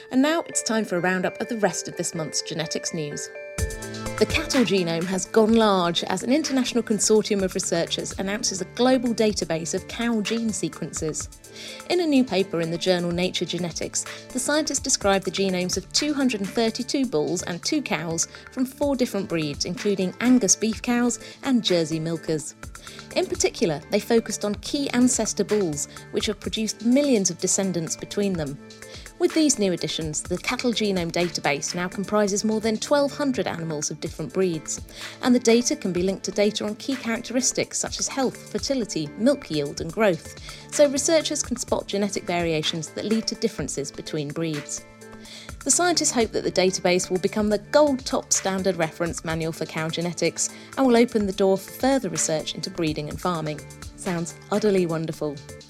And now it's time for a roundup of the rest of this month's genetics news. The cattle genome has gone large as an international consortium of researchers announces a global database of cow gene sequences. In a new paper in the journal Nature Genetics, the scientists described the genomes of 232 bulls and 2 cows from 4 different breeds, including Angus beef cows and Jersey milkers. In particular, they focused on key ancestor bulls, which have produced millions of descendants between them. With these new additions, the cattle genome database now comprises more than 1,200 animals of different breeds, and the data can be linked to data on key characteristics such as health, fertility, milk yield and growth, so researchers can spot genetic variations that lead to differences between breeds. The scientists hope that the database will become the gold top standard reference manual for cow genetics and will open the door for further research into breeding and farming. Sounds utterly wonderful.